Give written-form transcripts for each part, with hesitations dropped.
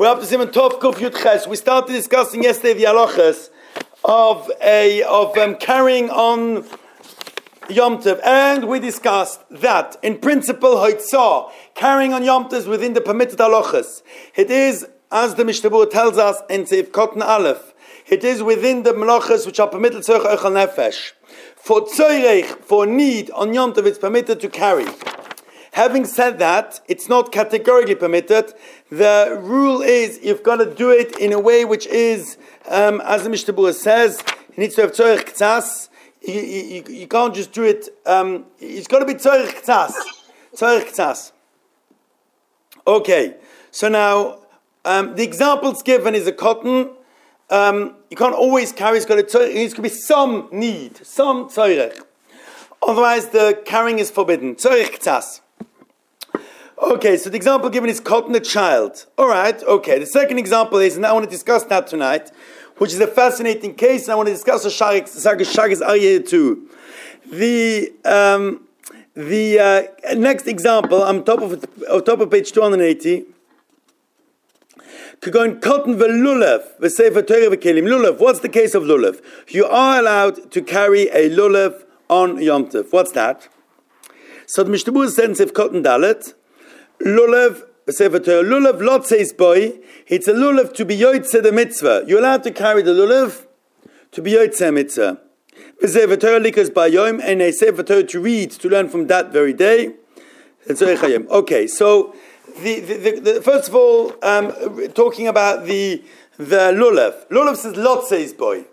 We're up to Simon Tov Kuf Yud Ches. We started discussing yesterday the halachas of carrying on Yom Tov, and we discussed that in principle Hoitzah, carrying on Yom Tov is within the permitted halachas. It is, as the Mishnah Berurah tells us in Seif Cotton Aleph, it is within the melachas which are permitted tzorech ochel nefesh. For tzorech, for need on Yom Tov, it's permitted to carry. Having said that, it's not categorically permitted. The rule is you've got to do it in a way which is, as the Mishnah Berurah says, you need to have tzorech k'tzas. You can't just do it. It's got to be tzorech k'tzas. Tzorech k'tzas. Okay, so now the examples given is a cotton. You can't always carry. It needs to be some need, some tzorech. Otherwise, the carrying is forbidden. Tzorech k'tzas. Okay, so the example given is cotton, a child. All right, okay. The second example is, and I want to discuss that tonight, which is a fascinating case, and I want to discuss the Shagas Aryeh too. The next example, on top of page 280, Kagon cotton velulav, v'sefer Torah v'kelim. Lulav, what's the case of lulav? You are allowed to carry a lulav on Yom Tov. What's that? So the Mishnah Berurah says in cotton dalet, lulav, v'sefer Torah, lulav lot says boy, it's a lulav to be yoytze the mitzvah. You're allowed to carry the lulav to be yoytze mitzvah. V'sefer Torah likas bayom, and a sefer Torah to read, to learn from that very day. Okay, so the first of all, talking about the lulav. Lulav says lot says boy.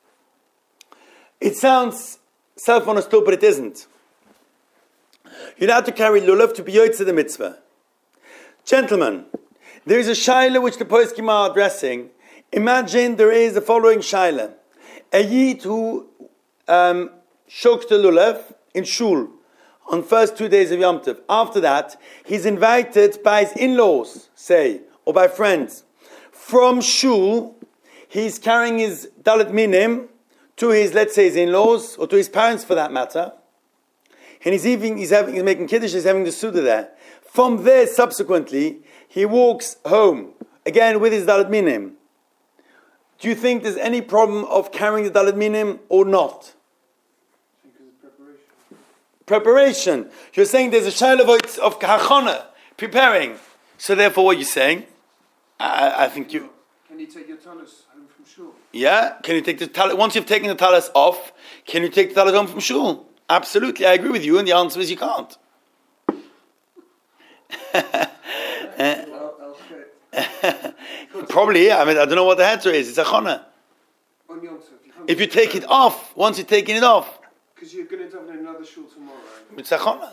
It sounds self-understood, but it isn't. You're allowed to carry lulav to be yoytze the mitzvah. Gentlemen, there is a shaila which the poskim are addressing. Imagine there is the following shaila: a yid who shook the lulav in shul on first 2 days of Yom Tov. After that, he's invited by his in-laws, say, or by friends. From shul, he's carrying his dalet minim to his, let's say, his in-laws, or to his parents for that matter. And he's making kiddush, he's having the suda there. From there, subsequently, he walks home, again with his dalet minim. Do you think there's any problem of carrying the dalet minim or not? Preparation. You're saying there's a shayla of hachana, preparing. So therefore, what you're saying, I think you. Can you take your talis home from shul? Yeah. Can you take the talis once you've taken the talis off? Can you take the talis home from shul? Absolutely, I agree with you. And the answer is you can't. Probably, yeah. I mean, I don't know what the answer is. It's a chana. If you take it off, once you've taken it off. Because you're going to have another shul tomorrow. It's a chana.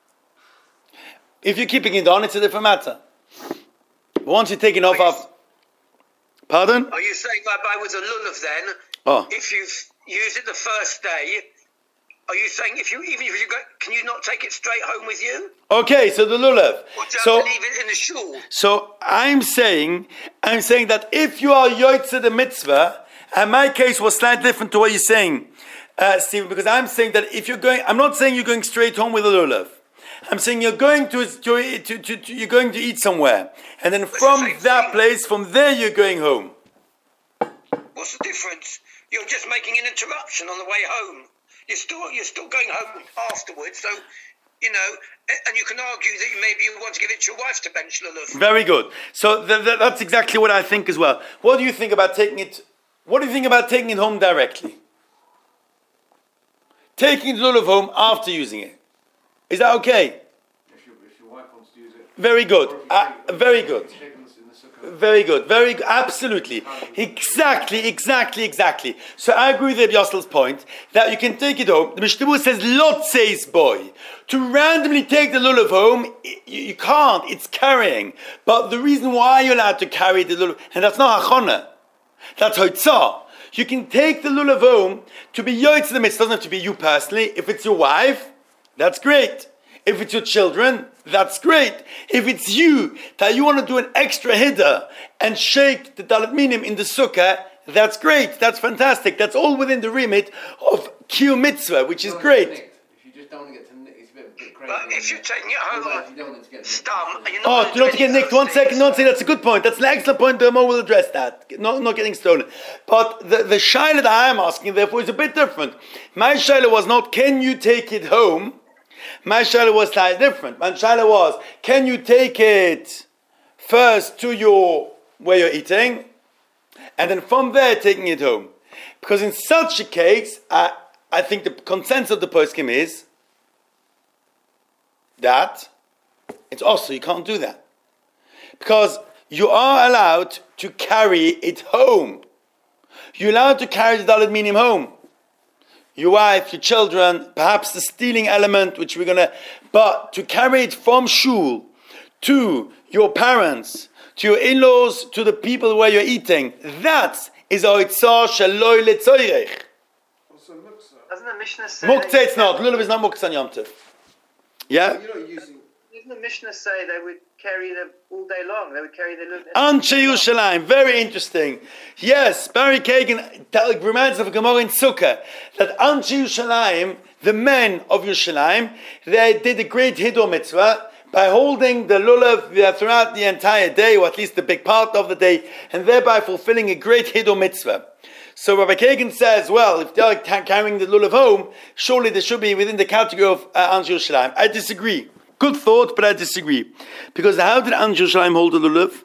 If you're keeping it on, it's a different matter. But once you're taking off after... Pardon? Are you saying that with a lulav then, if you've used it the first day, are you saying can you not take it straight home with you? Okay, so the lulav. Or do you have to leave it in the shul? So I'm saying that if you are yoytze the mitzvah, and my case was slightly different to what you're saying, Stephen, because I'm saying that if you're going, I'm not saying you're going straight home with a lulav. I'm saying you're going to you're going to eat somewhere, and then from that place, from there you're going home. What's the difference? You're just making an interruption on the way home. You're still going home afterwards, so and you can argue that maybe you want to give it to your wife to bench lulav. Very good. So that's exactly what I think as well. What do you think about taking it? What do you think about taking it home directly? Taking the lulav home after using it. Is that okay? If your wife wants to use it. Very good. Very good. Very good. Very good. Absolutely. Exactly. So I agree with Rabbi Yossel's point that you can take it home. The Mishnah Berurah says, lot says boy. To randomly take the lulav home, you can't. It's carrying. But the reason why you're allowed to carry the lulav, and that's not hachana. That's hoitzah. You can take the lulav home to be yoytze the mitzvah. It doesn't have to be you personally. If it's your wife, that's great. If it's your children, that's great. If it's you, that you want to do an extra hiddah and shake the dalet minim in the sukkah, that's great. That's fantastic. That's all within the remit of kiyum mitzvah, which is great. If you just don't want to get to it's a bit But if you're taking it home stum, and you're Oh, not you don't get nicked. 1 second, that's a good point. That's an excellent point. The Mo will address that. Not getting stolen. But the shaila that I am asking, therefore, is a bit different. My shaila was not, can you take it home? My shaila was slightly different. My shaila was, can you take it first to where you're eating, and then from there taking it home? Because in such a case, I think the consensus of the poskim is that it's also, you can't do that. Because you are allowed to carry it home. You're allowed to carry the Dalet Minim home. Your wife, your children, perhaps the stealing element, which we're going to... But to carry it from shul to your parents, to your in-laws, to the people where you're eating, that is oitzah shaloi letzoyrech. Also, muksa. Doesn't the Mishnah say... Muktzah it's not. Lulav is not muktzah on Yom Tov. Yeah? You're not using. Doesn't the Mishnah say they would carry them all day long? They would carry their... Anshe Yerushalayim, very interesting. Yes, Barry Kagan reminds us of a Gemara in Sukkah that Anshe Yerushalayim, the men of Yerushalayim, they did a great Hiddur mitzvah by holding the lulav throughout the entire day, or at least the big part of the day, and thereby fulfilling a great Hiddur mitzvah. So Rabbi Kagan says, well, if they're carrying the lulav home, surely they should be within the category of Anshe Yerushalayim. I disagree. Good thought, but I disagree. Because how did Anshe Yerushalayim hold the lulav?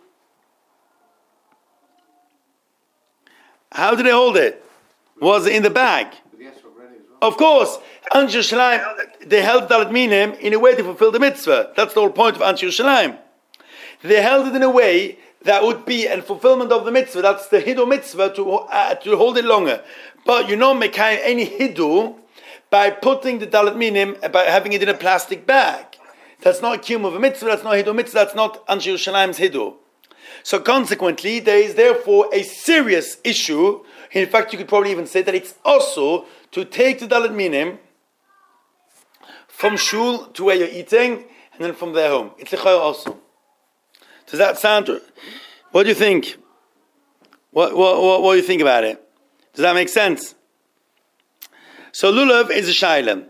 How did they hold it? Was it in the bag? Of course, Anshe Yerushalayim, they held Dalet Minim in a way to fulfill the mitzvah. That's the whole point of Anshe Yerushalayim. They held it in a way that would be a fulfillment of the mitzvah. That's the Hiddur mitzvah to hold it longer. But you don't make any Hiddur by putting the Dalet Minim, by having it in a plastic bag. That's not a kiyum of a mitzvah, that's not a Hiddur mitzvah, that's not Anshe Yerushalayim's Hiddur. So consequently, there is therefore a serious issue. In fact, you could probably even say that it's also to take the Dalet Minim from shul to where you're eating, and then from there home. It's a chayr also. Does that sound... What do you think? What do you think about it? Does that make sense? So lulav is a shayla.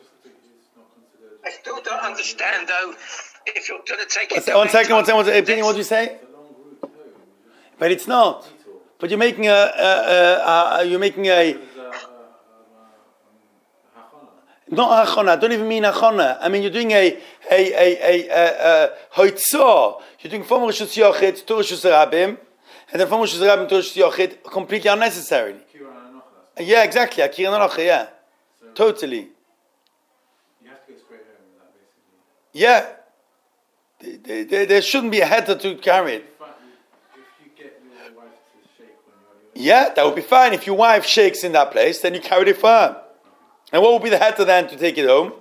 I still don't understand, though, if you're going to take it... One second. Opinion, what do you say? But it's not. But you're making a not hachana. Don't even mean hachana. I mean, you're doing a hoitzah. You're doing from Rishus Yochid to Rishus Rabim, and then from Rishus Rabim to Rishus Yochid completely unnecessarily. Yeah, exactly. Akira Nanocha, yeah. Totally. You have to go straight home with that, basically. Yeah. There shouldn't be a header to carry it. If you get your wife to shake when you're... Yeah, that would be fine. If your wife shakes in that place, then you carry it for her. And what would be the header then to take it home?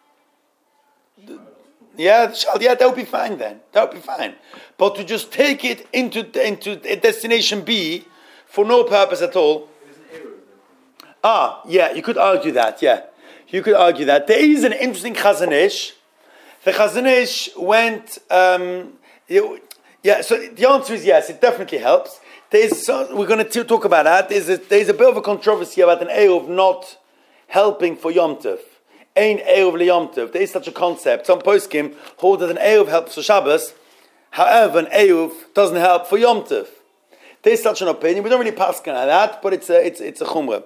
Yeah, that would be fine then. That would be fine. But to just take it into destination B for no purpose at all. Yeah, you could argue that, yeah. You could argue that. There is an interesting Chazon Ish. The Chazon Ish went, so the answer is yes, it definitely helps. We're going to talk about that. There's a bit of a controversy about an Eruv not helping for Yom Tov. Ein Eruv leYom Tov. There is such a concept. Some poskim hold that an Eruv helps for Shabbos, however, an Eruv doesn't help for Yom Tov. There is such an opinion. We don't really pass on that, but it's a chumrah.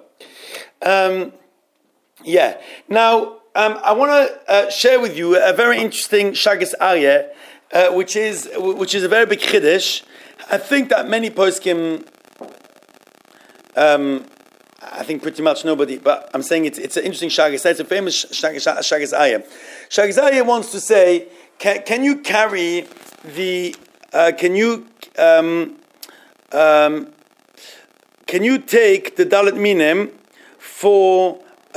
Now, I want to share with you a very interesting Shagas Aryeh, which is a very big chiddush. I think that many poskim, I think pretty much nobody, but I'm saying it's an interesting Shagas. It's a famous Shagas Aryeh. Shagas Aryeh wants to say, can you carry the, can you take the Dalet Minim for,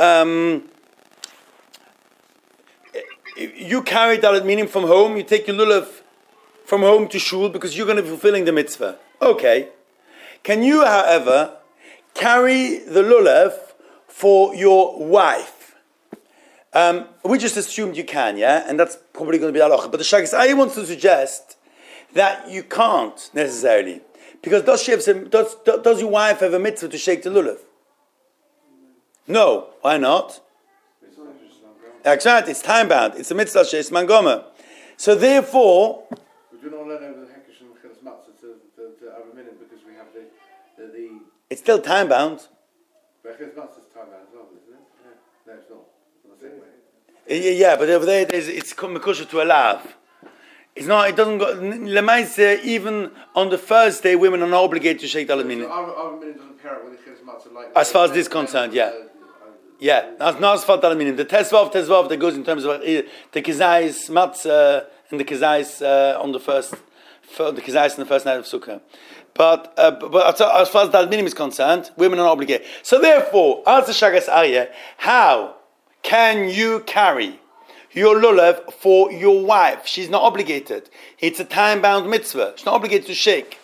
you carry Dalet Minim from home, you take your lulav from home to shul because you're going to be fulfilling the mitzvah. Okay. Can you, however, carry the lulav for your wife? We just assumed you can, yeah? And that's probably going to be halacha. But the Shagas Aryeh wants to suggest that you can't necessarily. Because does your wife have a mitzvah to shake the lulav? No. Why not? That's right, it's time bound. It's a mitzvah sheis mangoma. So therefore, We do not learn over the Hekesh and Mechilas Matzah to have a minute because we have the it's still time bound. Mechilas Matzah's time out as well, isn't it? Yeah. No, it's not. It's not the same way. Yeah, but over there it's mekusha to a lav. It's not. It doesn't go. Lemaise, even on the first day, women are not obligated to shake dalet minim. So our minute doesn't pair up with the Mechilas Matzah like. As far as this is concerned, yeah. Yeah, not as far dalet minim. The tesvav that goes in terms of the kizayis matzah and the kizayis on the first, the kizayis on the first night of sukkah. But as far as dalet minim is concerned, women are not obligated. So therefore, as the shagas aryeh, how can you carry your lulav for your wife? She's not obligated. It's a time-bound mitzvah. She's not obligated to shake.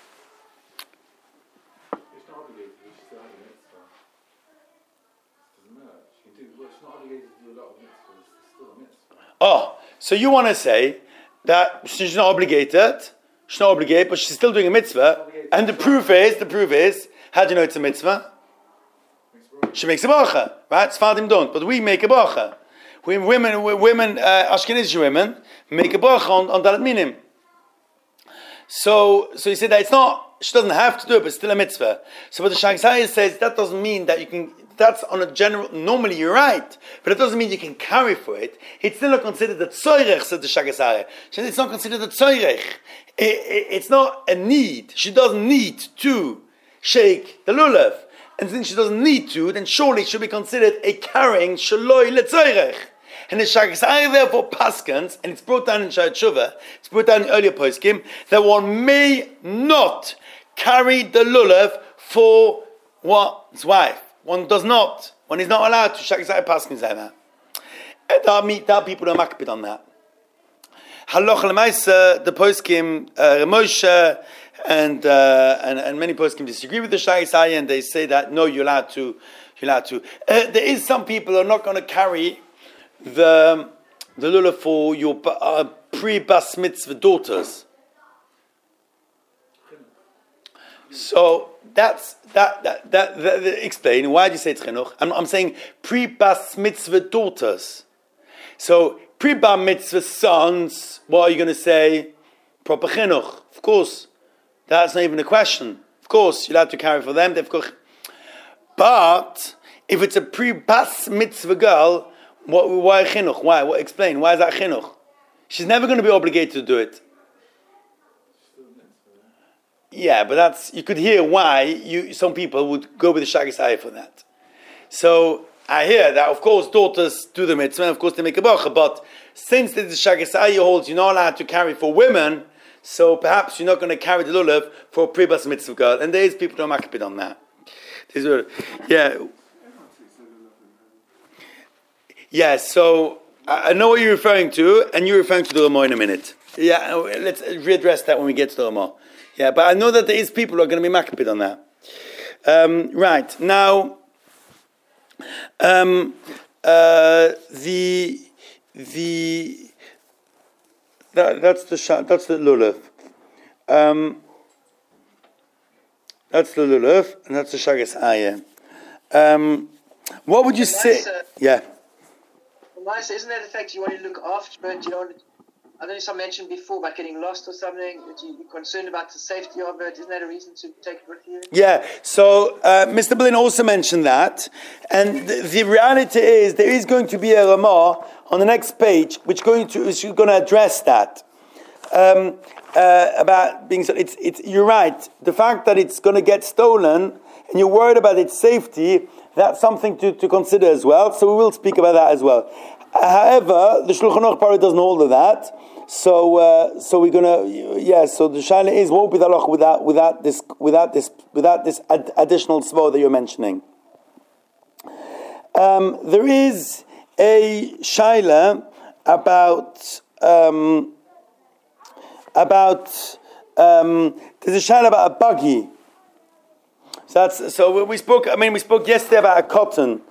It's not obligated. It's still having a mitzvah. It doesn't matter. She can do. Well, she's not obligated to do a lot of mitzvahs. It's still a mitzvah. Oh, so you want to say that she's not obligated? She's not obligated, but she's still doing a mitzvah. And the proof is, how do you know it's a mitzvah? She makes a bracha, right? Sfadim don't, but we make a bracha. Women, Ashkenazi women make a bracha on dalet minim. So you say that it's not. She doesn't have to do it, but it's still a mitzvah. So what the Shagasai says, that doesn't mean that you can. That's on a general. Normally you're right, but it doesn't mean you can carry for it. It's still not considered a tzoyrech, said the Shagasai. It's not considered a tzoyrech. It's not a need. She doesn't need to shake the lulav. And since she doesn't need to, then surely it should be considered a carrying shaloi letzoyrech. And the Shagasai therefore paskans, and it's brought down in Sha'at Shuvah, it's brought down in earlier poskim, that one may not carry the lulav for one's wife. One does not. One is not allowed to. Shagasai paskans like that. And there are people who are makbid on that. Haloch l'maisa, the poskim, Moshe, and many poskim disagree with the Shagasai, and they say that no, you're allowed to. There is some people who are not going to carry the lulav for your pre-bas mitzvah daughters. So that's that explain why do you say it's chinuch? I'm saying pre-bas mitzvah daughters. So pre-bar mitzvah sons, what are you going to say? Proper chinuch, of course. That's not even a question. Of course, you're allowed to carry for them. But if it's a pre-bas mitzvah girl, why chinuch? Why? What? Explain. Why is that chinuch? She's never going to be obligated to do it. Yeah, but that's, you could hear why some people would go with the Shagasai for that. So I hear that, of course, daughters do the mitzvah, and of course they make a bracha, but since the Shagasai holds you're not allowed to carry for women, so perhaps you're not going to carry the lulav for a pre-bas mitzvah girl, and there is people who are makbid on that. Yeah, so I know what you're referring to, and you're referring to the Ramah in a minute. Yeah, let's readdress that when we get to the Ramah. Yeah, but I know that there is people who are going to be makbid on that. Right, now, that's the lulav. That's the lulav, and that's the shagas ayah. What would you say? Yeah. Nice, isn't that the fact you want to look after it? You don't. I know some mentioned before about getting lost or something. That you're concerned about the safety of it. Isn't that a reason to take it with you? Yeah. So Mr. Berlin also mentioned that, and the reality is there is going to be a Ramah on the next page, which is going to address that. About being so, it's you're right. The fact that it's going to get stolen and you're worried about its safety, that's something to consider as well. So we will speak about that as well. However, the Shulchan Aruch probably doesn't hold of that. So we're gonna So the shaila is what would be the halach without this additional tzvah that you're mentioning. There is a shaila about there's a shaila about a buggy. So we spoke yesterday about a cotton.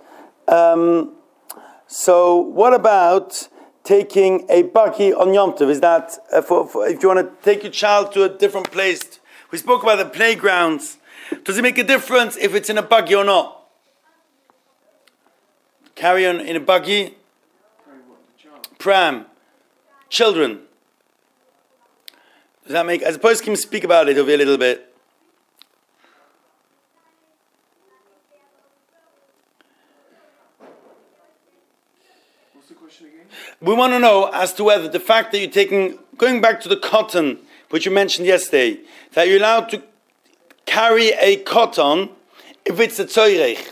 So what about taking a buggy on Yom Tov? Is that for if you want to take your child to a different place? We spoke about the playgrounds. Does it make a difference if it's in a buggy or not? Carry on in a buggy? pram, children. Does that make? I suppose can speak about it over a little bit. What's the question again? We want to know as to whether the fact that you're going back to the cotton, which you mentioned yesterday, that you're allowed to carry a cotton if it's a tzoyrech.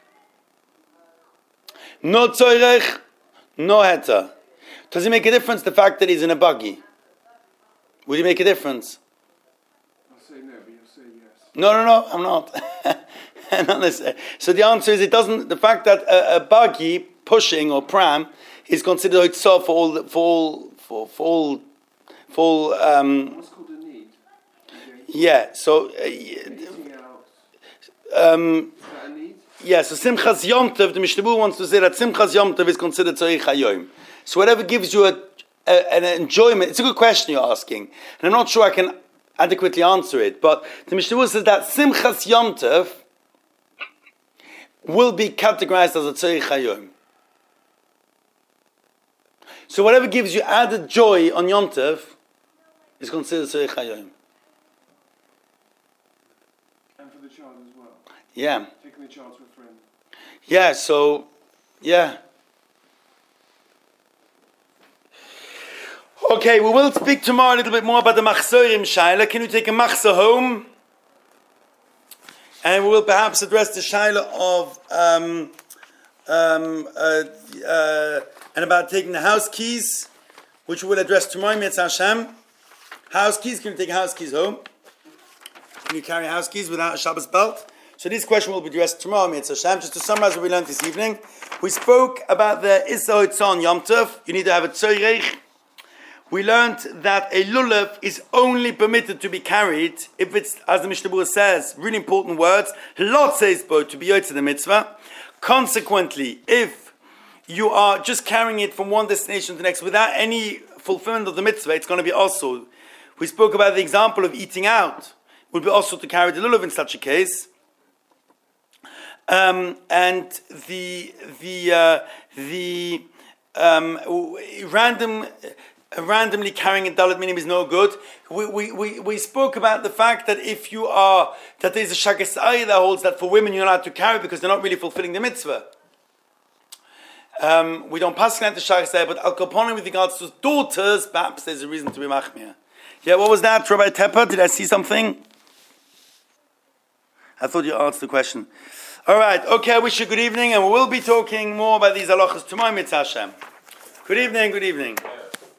No tzoyrech, no heta. Does it make a difference the fact that he's in a buggy? Would it make a difference? I'll say no, but you'll say yes. No, I'm not. I'm not necessarily. So the answer is it doesn't. The fact that a buggy pushing or pram is considered itself for all. What's called a need? Okay. Yeah. So. Eating out. Is that a need? Yeah, so Simchas Yom Tov, the Mishnah Berurah wants to say that Simchas Yom Tov is considered Tzorich HaYom. So whatever gives you an enjoyment, it's a good question you're asking, and I'm not sure I can adequately answer it, but the Mishnah Berurah says that Simchas Yom Tov will be categorized as a Tzorich HaYom. So whatever gives you added joy on Yom Tov is considered Tzorich HaYom. And for the child as well. Yeah. Taking the child to a friend. Yeah, so, yeah. Okay, we will speak tomorrow a little bit more about the Machzorim Shaila. Can you take a Machzor home? And we will perhaps address the Shaila of, and about taking the house keys, which we will address tomorrow, Mitzvah Hashem. House keys, can you take house keys home? Can you carry house keys without a Shabbos belt? So this question will be addressed tomorrow, Mitzvah Hashem. Just to summarize what we learned this evening, we spoke about the Issa Hotzon Yom Tov. You need to have a tzoyrech. We learned that a lulav is only permitted to be carried if it's, as the Mishnah Berurah says, really important words, lot says bo, to be yotze the mitzvah. Consequently, if you are just carrying it from one destination to the next without any fulfillment of the mitzvah, it's going to be also. We spoke about the example of eating out. It would be also to carry the lulav in such a case. And randomly carrying a dalet minim is no good. We spoke about the fact that if you are, that there's a shagas ayah that holds that for women you're not allowed to carry because they're not really fulfilling the mitzvah. We don't pass that the shagas ayah, but al kaponim with regards to daughters, perhaps there's a reason to be machmir. Yeah, what was that, Rabbi Tepper? Did I see something? I thought you answered the question. All right, okay, I wish you good evening, and we will be talking more about these halachas tomorrow, Mitzvah Hashem. Good evening, good evening.